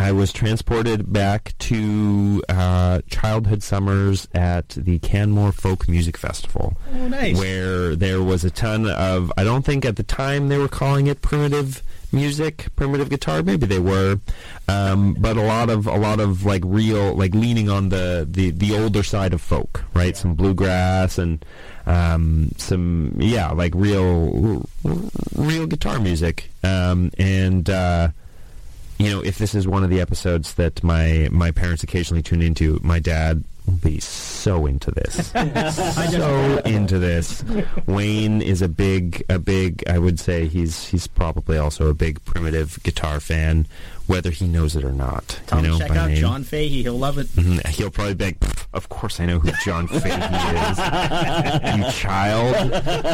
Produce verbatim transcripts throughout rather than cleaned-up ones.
I was transported back to uh, childhood summers at the Canmore Folk Music Festival. Oh, nice. Where there was a ton of, I don't think at the time they were calling it primitive music, primitive guitar, maybe they were, um, but a lot of, a lot of like real, like leaning on the, the, the older side of folk, right? Yeah. Some bluegrass and um, some, yeah, like real, real guitar music. Um, and, uh, you know, if this is one of the episodes that my, my parents occasionally tune into, my dad will be so into this. so into this. Wayne is a big, a big, I would say he's he's probably also a big primitive guitar fan, whether he knows it or not. Tell you know, him check out name. John Fahey. He'll love it. Mm-hmm. He'll probably be like, of course I know who John Fahey is. You child.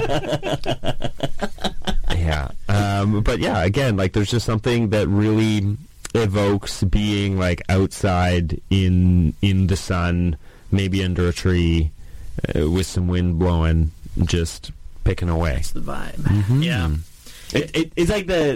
Yeah. Um, but yeah, again, like there's just something that really evokes being like outside in in the sun, maybe under a tree, uh, with some wind blowing, just picking away. That's the vibe. Mm-hmm. Yeah. It, it, it's like the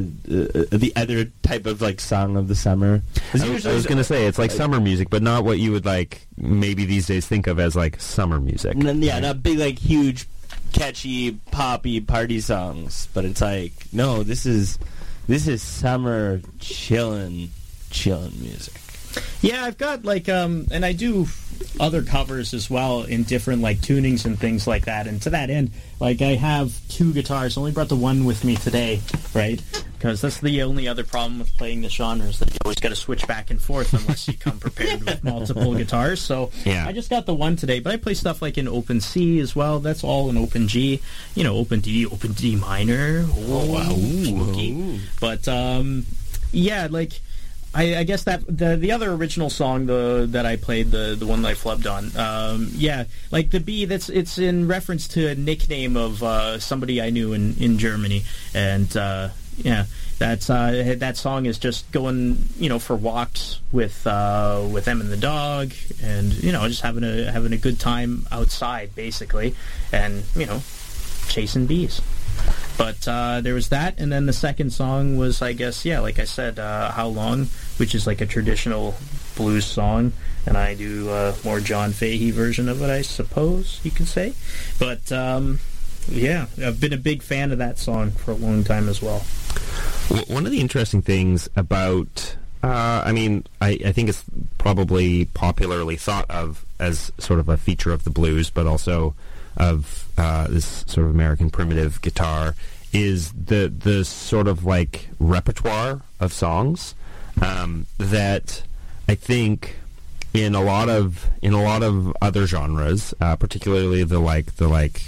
the uh, the other type of like song of the summer. I, I was going to say it's like uh, summer music, but not what you would like maybe these days think of as like summer music. And then, yeah, right? Not big like huge, catchy, poppy party songs, but it's like no, this is this is summer chillin', chillin' music. Yeah, I've got like um, and I do other covers as well in different like tunings and things like that. And to that end, like I have two guitars. Only brought the one with me today, right? Because that's the only other problem with playing this genre is that you always got to switch back and forth unless you come prepared with multiple guitars. So yeah. I just got the one today, but I play stuff like in open C as well. That's all in open G, you know, open D, open D minor. Oh wow, Ooh. But um, yeah, like. I, I guess that the the other original song the that I played the the one that I flubbed on um, yeah like the B that's it's in reference to a nickname of uh, somebody I knew in, in Germany and uh, yeah that's uh, that song is just going you know for walks with uh, with them and the dog and you know just having a having a good time outside basically and you know chasing bees. But uh, there was that, and then the second song was, I guess, yeah, like I said, uh, How Long, which is like a traditional blues song, and I do a more John Fahey version of it, I suppose you could say. But, um, yeah, I've been a big fan of that song for a long time as well. One of the interesting things about, uh, I mean, I, I think it's probably popularly thought of as sort of a feature of the blues, but also of uh, this sort of American primitive guitar is the the sort of like repertoire of songs um, that I think in a lot of in a lot of other genres, uh, particularly the like the like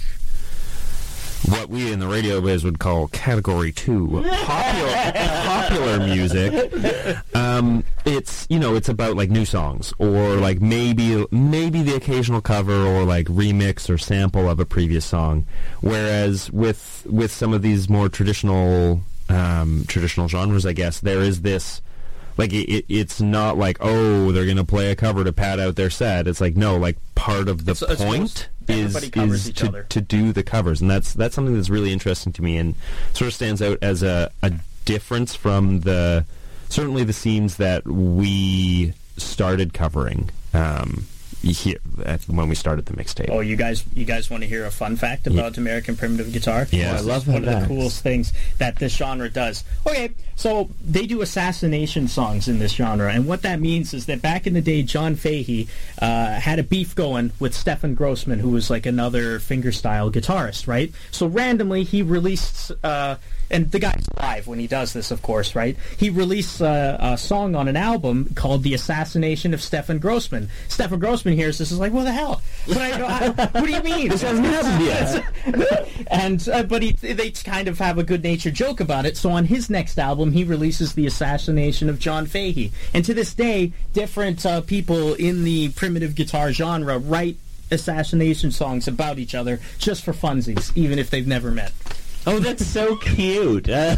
what we in the radio biz would call category two popular popular music. Um, it's you know it's about like new songs or like maybe maybe the occasional cover or like remix or sample of a previous song. Whereas with with some of these more traditional um, traditional genres, I guess there is this. Like, it, it's not like, oh, they're going to play a cover to pad out their set. It's like, no, like, part of the it's, it's point is, is to, to do the covers. And that's that's something that's really interesting to me and sort of stands out as a, a difference from the, certainly the scenes that we started covering um, here at, when we started the mixtape. Oh, you guys you guys want to hear a fun fact about yeah. American primitive guitar? Yeah, I love one of the coolest things that this genre does. Okay, so they do assassination songs in this genre, and what that means is that back in the day, John Fahey uh, had a beef going with Stefan Grossman, who was like another fingerstyle guitarist, right? So randomly, he released, uh, and the guy's live when he does this, of course, right? He released uh, a song on an album called "The Assassination of Stefan Grossman." Stefan Grossman hears this is like, what the hell? But I, I, what do you mean? This hasn't happened yet. and uh, but he, they kind of have a good-natured joke about it. So on his next album, he releases "The Assassination of John Fahey." And to this day, different uh, people in the primitive guitar genre write assassination songs about each other just for funsies, even if they've never met. Oh, that's so cute. Uh,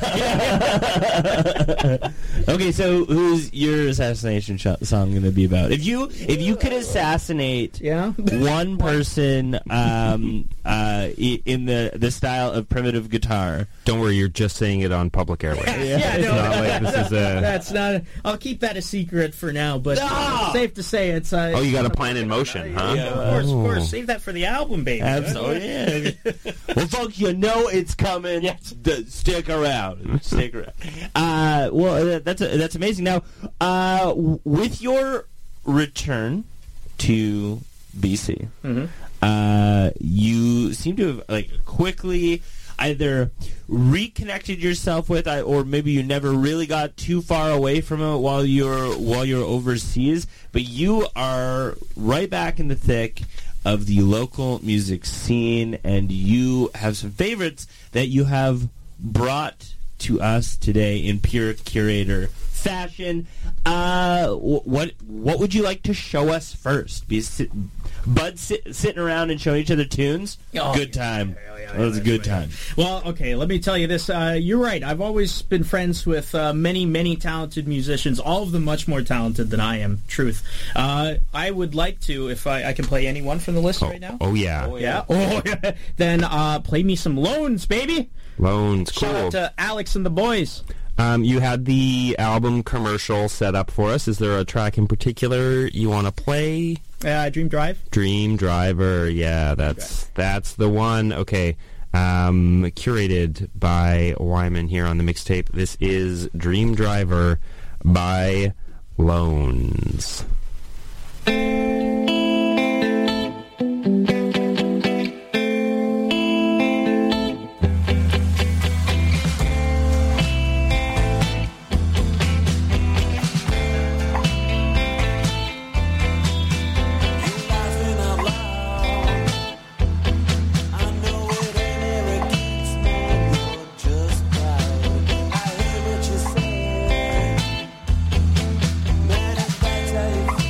okay, so who's your assassination sh- song going to be about? If you if you could assassinate yeah? one person um, uh, i- in the, the style of primitive guitar. Don't worry, you're just saying it on public airways. Yeah, It's no, not like this is a... that's not. I'll keep that a secret for now, but No! safe to say it's. Uh, Oh, you got a plan in motion, huh? Yeah, of course, of Oh. course. Save that for the album, baby. Absolutely. Yeah. Well, folks, you know it's coming. Yes. D- stick around. Stick around. Uh, well, that, that's that's amazing. Now, uh, w- with your return to B C, Mhm. uh, you seem to have like quickly either reconnected yourself with, I- or maybe you never really got too far away from it while you're while you're overseas. But you are right back in the thick of the local music scene, and you have some favorites that you have brought to us today in pure curator fashion. Uh, wh- what what would you like to show us first? Be sit, Bud sit, sitting around and showing each other tunes. Oh, good yeah, time. yeah, yeah, That was a yeah, good yeah. time. Well, okay, let me tell you this. Uh, you're right. I've always been friends with uh, many, many talented musicians, all of them much more talented than I am, truth. Uh, I would like to, if I, I can play any one from the list Oh, right now. oh, yeah. Oh, Yeah? Oh, yeah. Then uh, play me some Loans, baby. Loans, Shout cool. out to Alex and the boys. Um, you had the album commercial set up for us. Is there a track in particular you want to play? Uh, Dream Drive. Dream Driver. Yeah, that's that's the one. Okay. Um, curated by Wyman here on the mixtape. This is Dream Driver by Loans. Laughing out loud. I know it ain't arrogance, man. You're just proud. I hear what you say. Man, if that's how you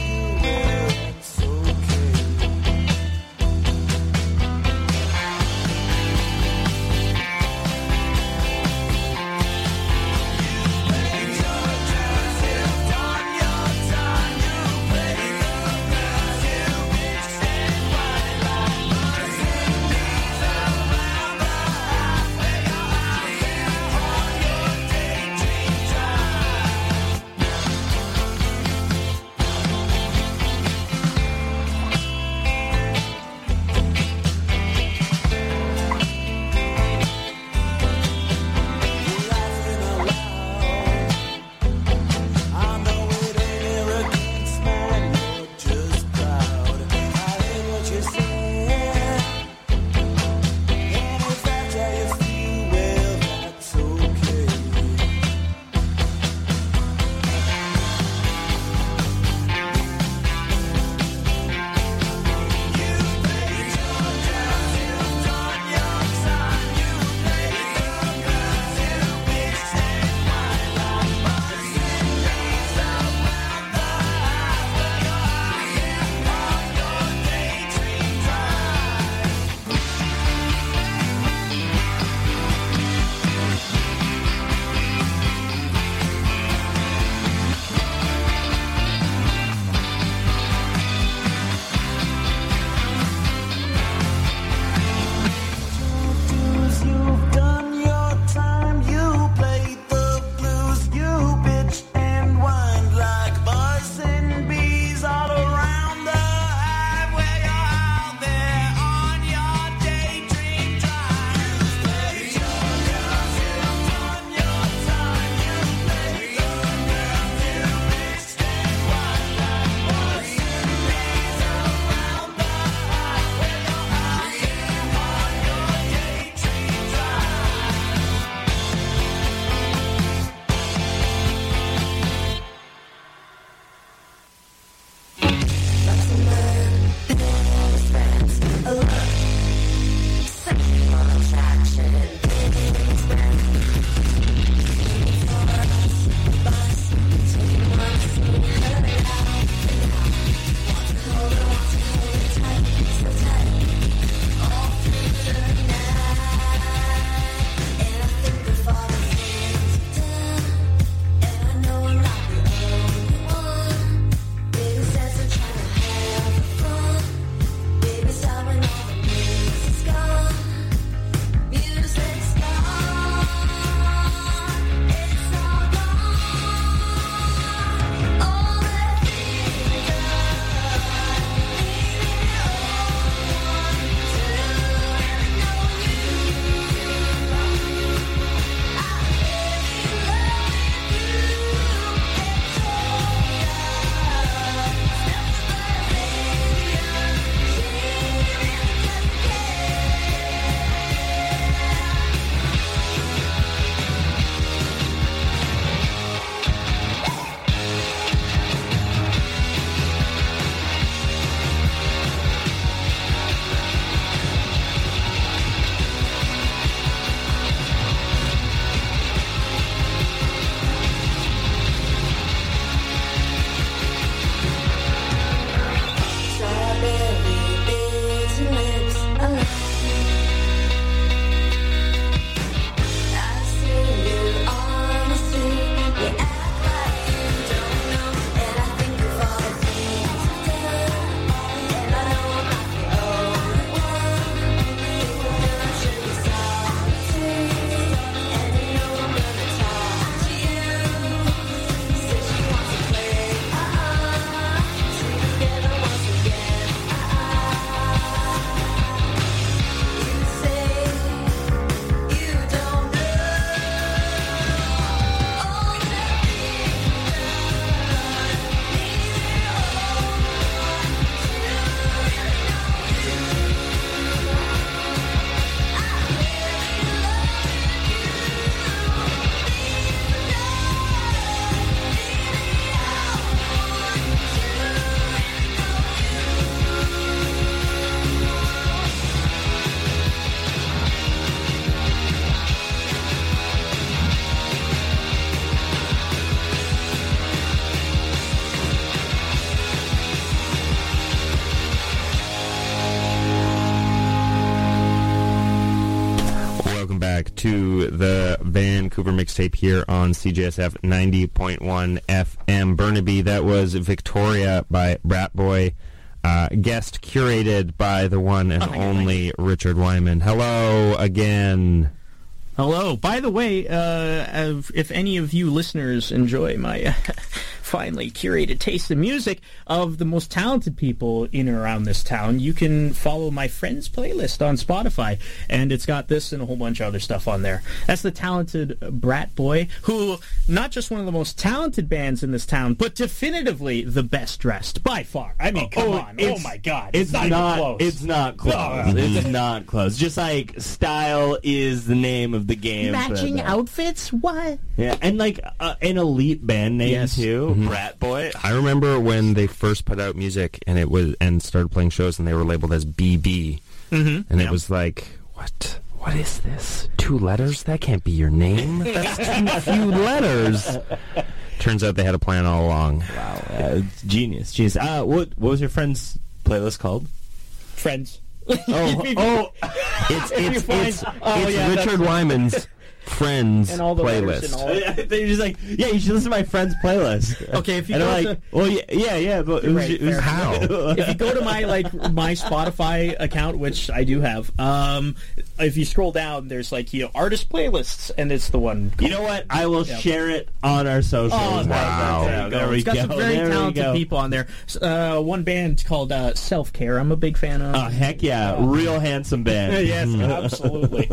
to the Vancouver mixtape here on C J S F ninety point one F M Burnaby. That was Victoria by Brat Boy, uh, guest curated by the one and Oh, my only Richard Wyman. Hello again. Hello. By the way, uh, if any of you listeners enjoy my uh, finely curated taste in music of the most talented people in and around this town, you can follow my Friends playlist on Spotify, and it's got this and a whole bunch of other stuff on there. That's the talented Brat Boy, who, not just one of the most talented bands in this town, but definitively the best dressed, by far. I mean, come Oh, on. Oh, it's- my God. It's, not, not. even close. It's not close. No. It's not close. Just like style is the name of the game. for Matching that. outfits? What? Yeah, and like uh, an elite band name Yes. too, Brat Boy. I remember when they first put out music and it was and started playing shows and they were labeled as B B, Mm-hmm. and it was like, what? What is this? Two letters? That can't be your name. That's too few letters. Turns out they had a plan all along. Wow, uh, genius, genius. Uh, what what was your friend's playlist called? Friends. Oh, oh, It's you it's find- it's, oh, it's yeah, Richard Wyman's Friends And all the letters playlist. and all- they're just like, yeah, you should listen to my friend's playlist. Okay, if you and go I'm to- like, well, yeah, yeah, yeah, but it was, Right, it was fair. How? If you go to my like my Spotify account, which I do have, um, if you scroll down, there's like you know artist playlists, and it's the one. You know what? I will Yeah. share it on our socials. Oh, that- Wow. that- there you go. There we It's got go. some very There we talented go. people on there. S- Uh, one band called uh, Self Care. I'm a big fan of. Oh, heck yeah. Real handsome band. yes, absolutely.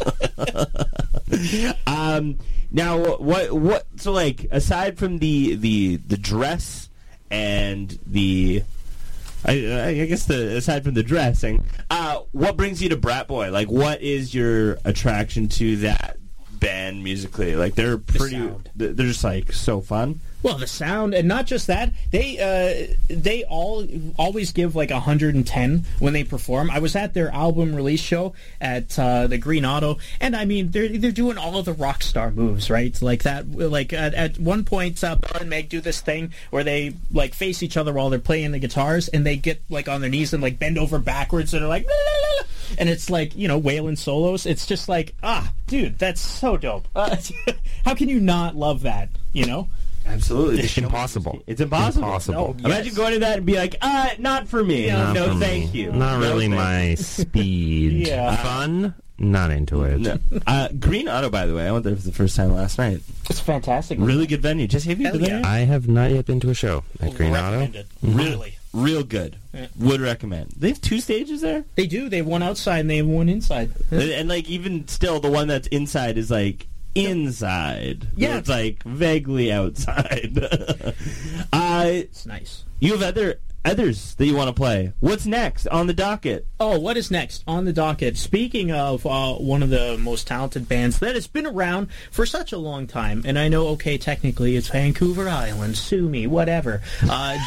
Um, now, what, what, so like, aside from the, the, the dress and the, I, I guess the, aside from the dressing, uh, what brings you to Brat Boy? Like, what is your attraction to that band musically? Like, they're pretty, sound. they're just like so fun. Well, the sound, and not just that, they uh, they all always give like one hundred ten when they perform. I was at their album release show at uh, the Green Auto, and I mean they're they're doing all of the rock star moves, right? Like that. Like at, at one point, uh, Bill and Meg do this thing where they like face each other while they're playing the guitars, and they get like on their knees and like bend over backwards, and they're like, "La, la, la, la," and it's like you know wailing solos. It's just like ah, dude, that's so dope. Uh, how can you not love that? You know. Absolutely. It's impossible. It's impossible. Impossible. No, Imagine yes. going to that and be like, uh, not for me. Yeah, Not no, for thank me. you. Not No, really thank my speed. Yeah. Fun? Not into it. No. Uh, Green Auto, by the way, I went there for the first time last night. It's fantastic. Really good venue. Jesse, have you Hell been there? yeah. I have not yet been to a show at Green Auto. Recommend it. Really? Really. Real good. Yeah. Would recommend. They have two stages there? They do. They have one outside and they have one inside. and, and, like, even still, the one that's inside is, like, inside. Yeah. It's, like, vaguely outside. uh, It's nice. you have other others that you want to play. What's next on the docket? Oh, what is next on the docket? Speaking of uh, one of the most talented bands that has been around for such a long time, and I know, okay, technically it's Vancouver Island, sue me, whatever. Uh,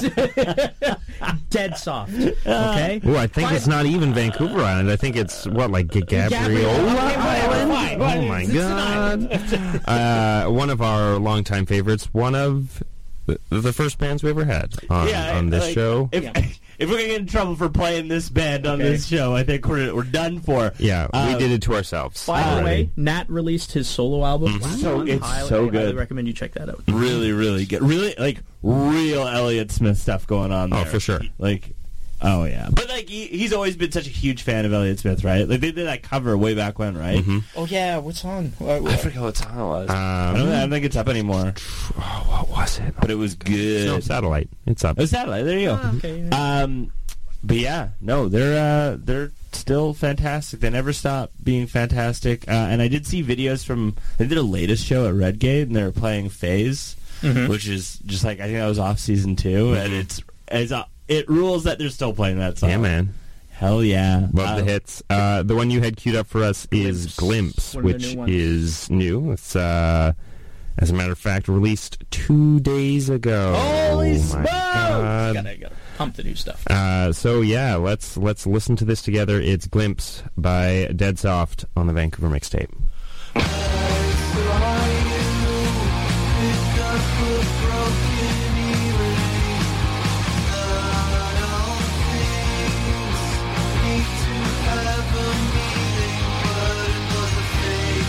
Dead Soft, okay? Oh, I think it's not even Vancouver Island. I think it's, what, like G- Gabriola Okay, whatever, Island? fine, Oh, fine. my It's an God. uh, one of our longtime favorites. One of the, the first bands we ever had on, on this like, show. If, Yeah. if we're going to get in trouble for playing this band on Okay. this show, I think we're, we're done for. Yeah, we Uh, did it to ourselves. By the already. way, Nat released his solo album. So- it's highly, so highly good. recommend you check that out. Really, really good. Really, like, real Elliott Smith stuff going on there. Oh, for sure. Like, oh, yeah. But, like, he, he's always been such a huge fan of Elliott Smith, right? Like, they did that cover way back when, right? Mm-hmm. Oh yeah, what's on? I forget what song it was. I, Um, don't, I don't think it's up anymore. oh, what was it? But it was good. No, Satellite. It's up. It was Satellite. There you go. Ah, okay, yeah. Um, but yeah, no, they're uh, they're still fantastic. They never stop being fantastic. Uh, and I did see videos from they did a latest show at Redgate, and they were playing Phase, Mhm. which is just like I think that was off season two, and it's it's uh, it rules that they're still playing that song. Yeah, man. Hell yeah, Love Uh, the hits. Uh, the one you had queued up for us is Glimpse, Glimpse. One of the which new ones. is new. It's, uh, as a matter of fact, released two days ago. Holy Oh, my smokes! God. Gotta, gotta pump the new stuff. Uh, so yeah, let's let's listen to this together. It's Glimpse by Dead Soft on the Vancouver mixtape. Need to have a meaning, but it was a fake.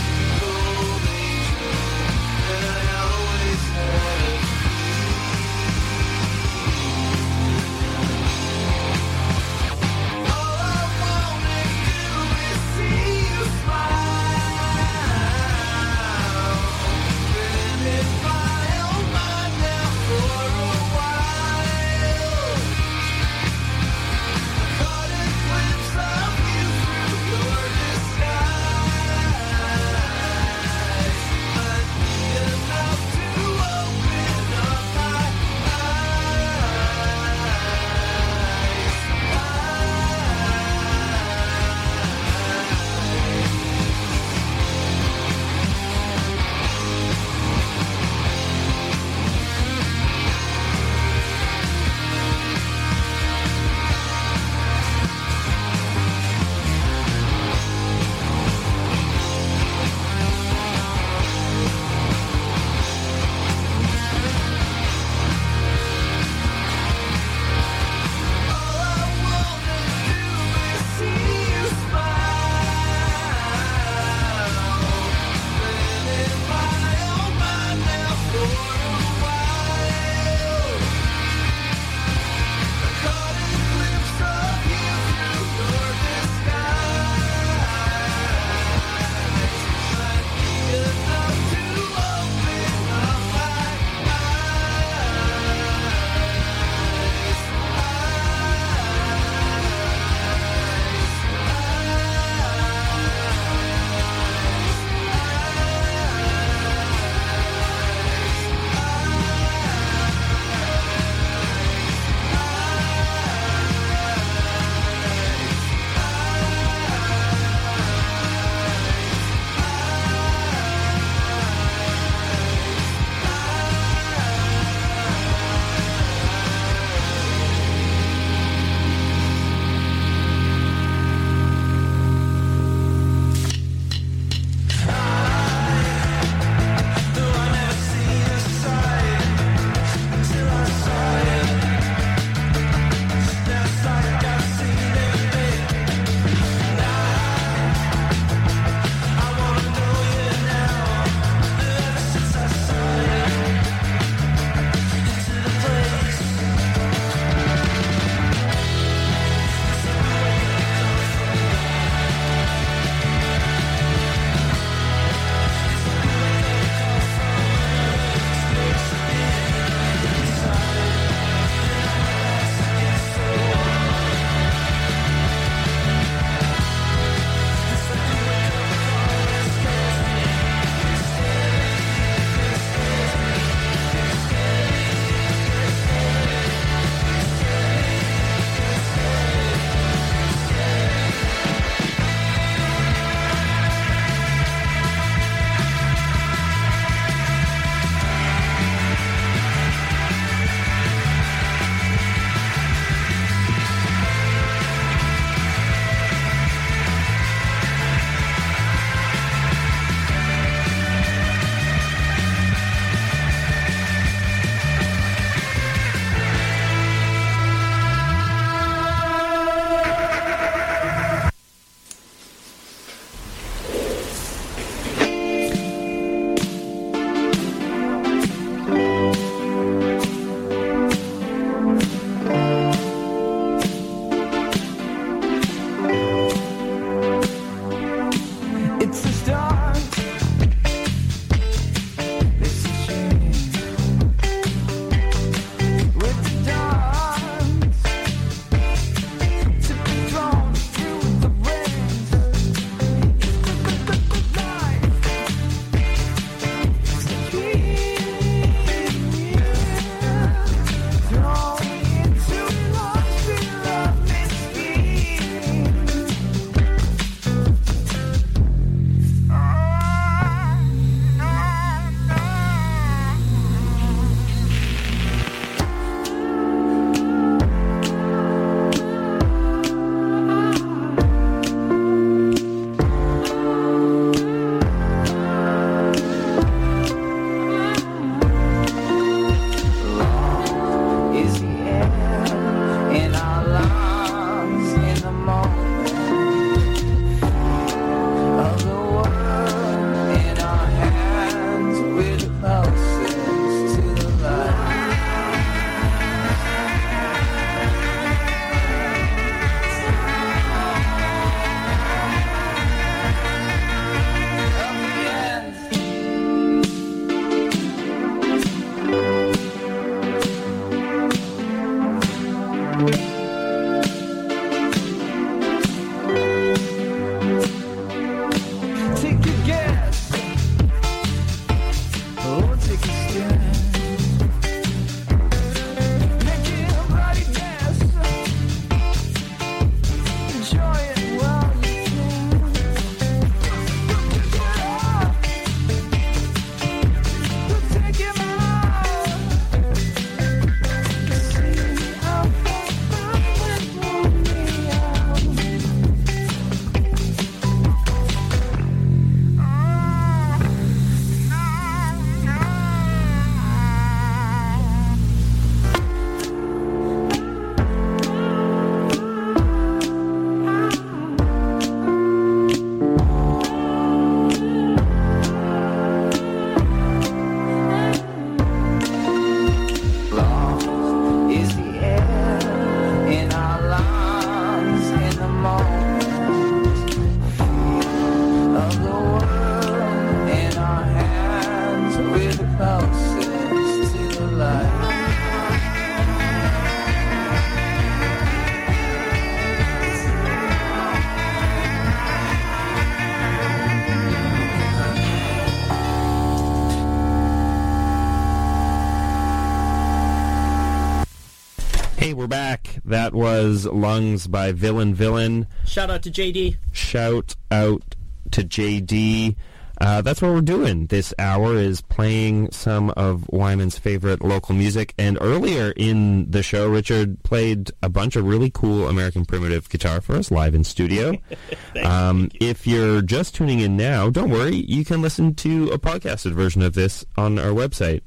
Hey, we're back. That was Lungs by Villain Villain. Shout out to J D. Shout out to J D. Uh, that's what we're doing this hour, is playing some of Wyman's favorite local music. And earlier in the show, Richard played a bunch of really cool American primitive guitar for us live in studio. um, if you're just tuning in now, don't worry. You can listen to a podcasted version of this on our website.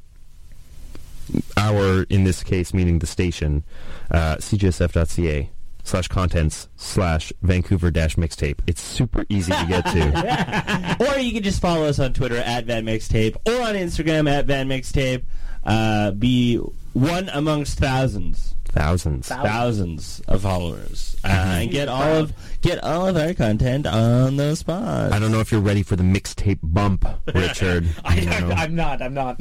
Our, in this case, meaning the station, uh, c g s f dot c a slash contents slash Vancouver dash mixtape. It's super easy to get to. Or you can just follow us on Twitter at Van Mixtape or on Instagram at Van Mixtape. Uh, be one amongst thousands. Thousands. Thousands of followers. Uh, and get all of get all of our content on those spots. I don't know if you're ready for the mixtape bump, Richard. I, You know. I'm not. I'm not.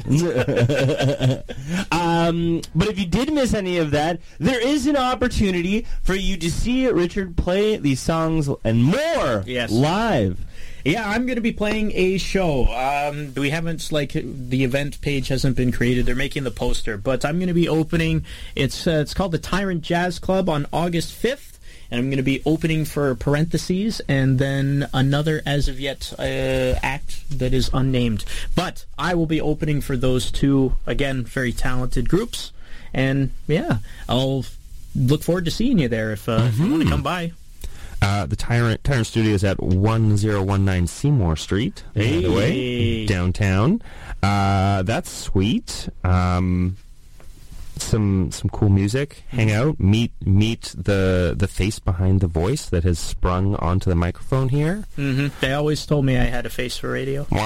um, but if you did miss any of that, there is an opportunity for you to see Richard play these songs and more Yes. live. Yeah, I'm going to be playing a show. Um, we haven't, like, the event page hasn't been created. They're making the poster. But I'm going to be opening, it's uh, it's called the Tyrant Jazz Club on August fifth. And I'm going to be opening for Parentheses and then another as-of-yet uh, act that is unnamed. But I will be opening for those two, again, very talented groups. And, yeah, I'll look forward to seeing you there if, uh, mm-hmm. if you want to come by. Uh, the Tyrant Tyrant Studios at one zero one nine Seymour Street, by the way, downtown. Uh, that's sweet. Um, some some cool music. Hang out, meet meet the the face behind the voice that has sprung onto the microphone here. Mm-hmm. They always told me I had a face for radio. Womp,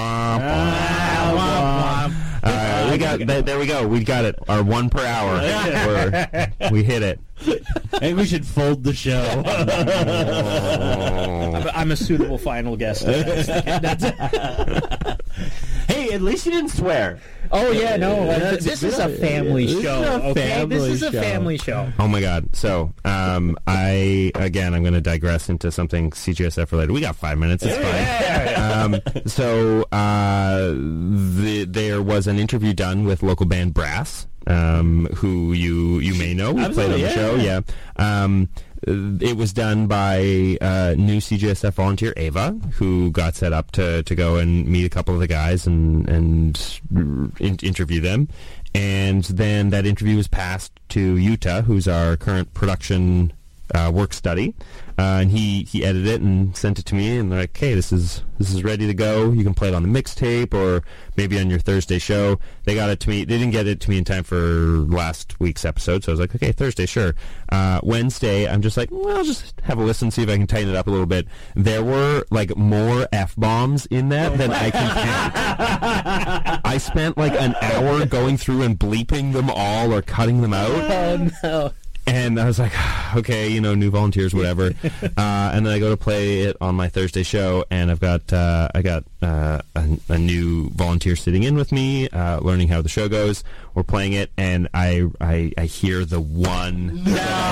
Ah, womp. Uh, we got th- there. We go. We got it. Our one per hour. We're, we hit it. I think we should fold the show. I'm, I'm a suitable final guest. That's, that's Hey, at least you didn't swear. Oh yeah, no. Yeah, uh, that's this a is good a idea. family This is show. a okay, family this is a show. family show. Oh my God! So, um, I again, I'm going to digress into something C G S F related. We got five minutes. It's fine. um, so, uh, the, there was an interview done with local band Brass, um, who you you may know. We played on the Absolutely, show. yeah. Yeah. Um, it was done by uh, new C G S F volunteer Ava, who got set up to, to go and meet a couple of the guys and and in- interview them. And then that interview was passed to Yuta, who's our current production uh, work study, uh, and he, he edited it and sent it to me. And they're like, "Hey, this is this is ready to go. You can play it on the mixtape or maybe on your Thursday show." They got it to me. They didn't get it to me in time for last week's episode, so I was like, "Okay, Thursday, sure." Uh, Wednesday, I'm just like, "Well, I'll just have a listen, see if I can tighten it up a little bit." There were like more F bombs in that than I can count. I spent like an hour going through and bleeping them all or cutting them out. Oh no. And I was like, okay, you know, new volunteers, whatever. uh, and then I go to play it on my Thursday show, and I've got uh, I got uh, a, a new volunteer sitting in with me, uh, learning how the show goes. We're playing it, and I I, I hear the one.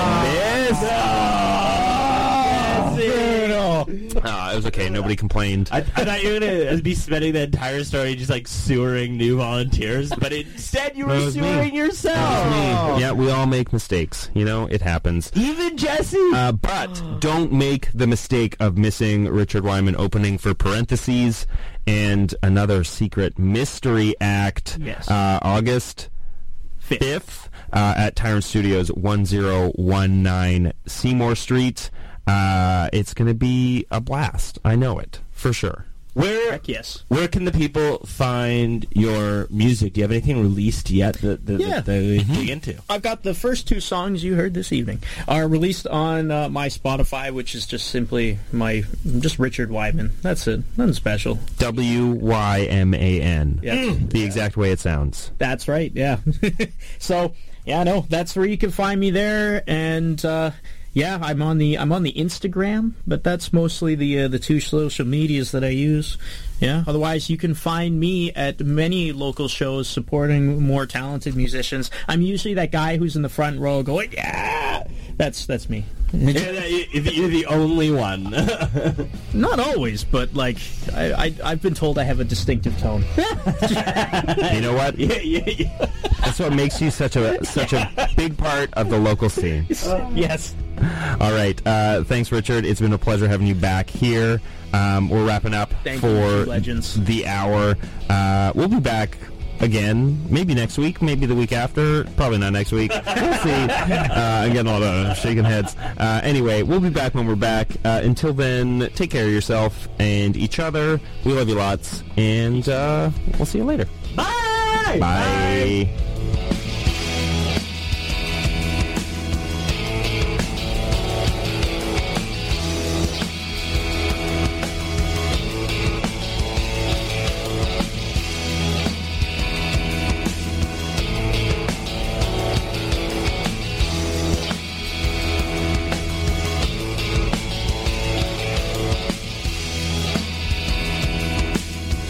Uh, it was okay. Nobody complained. I, I thought you were going to be spending the entire story just like sewering new volunteers, but instead you were That was me. sewering yourself. That was me. Yeah, we all make mistakes. You know, it happens. Even Jesse. Uh, but don't make the mistake of missing Richard Wyman opening for Parentheses and another secret mystery act. Yes. Uh, August fifth uh, at Tyrant Studios, one zero one nine Seymour Street. Uh, it's going to be a blast. I know it, for sure. Where Heck yes. where can the people find your music? Do you have anything released yet that, that, Yeah. that they dig into? I've got the first two songs you heard this evening are released on uh, my Spotify, which is just simply my just Richard Wyman. That's it. Nothing special. W Y M A N. Yeah. The exact way it sounds. That's right, yeah. So, yeah, no, that's where you can find me there, and uh, yeah, I'm on the I'm on the Instagram, but that's mostly the uh, the two social medias that I use. Yeah. Otherwise, you can find me at many local shows supporting more talented musicians. I'm usually that guy who's in the front row going, "Yeah." That's that's me. You're the, you're the only one. Not always, but like I, I I've been told I have a distinctive tone. You know what? yeah, yeah, yeah. That's what makes you such a such a big part of the local scene. Yes. All right. Uh, thanks, Richard. It's been a pleasure having you back here. Um, we're wrapping up Thank you, for two legends. the hour. Uh, we'll be back again, maybe next week, maybe the week after. Probably not next week. We'll see. Uh, I'm getting a lot of shaking heads. Uh, anyway, we'll be back when we're back. Uh, until then, take care of yourself and each other. We love you lots, and uh, we'll see you later. Bye. Bye.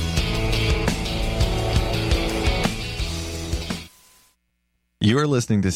You are listening to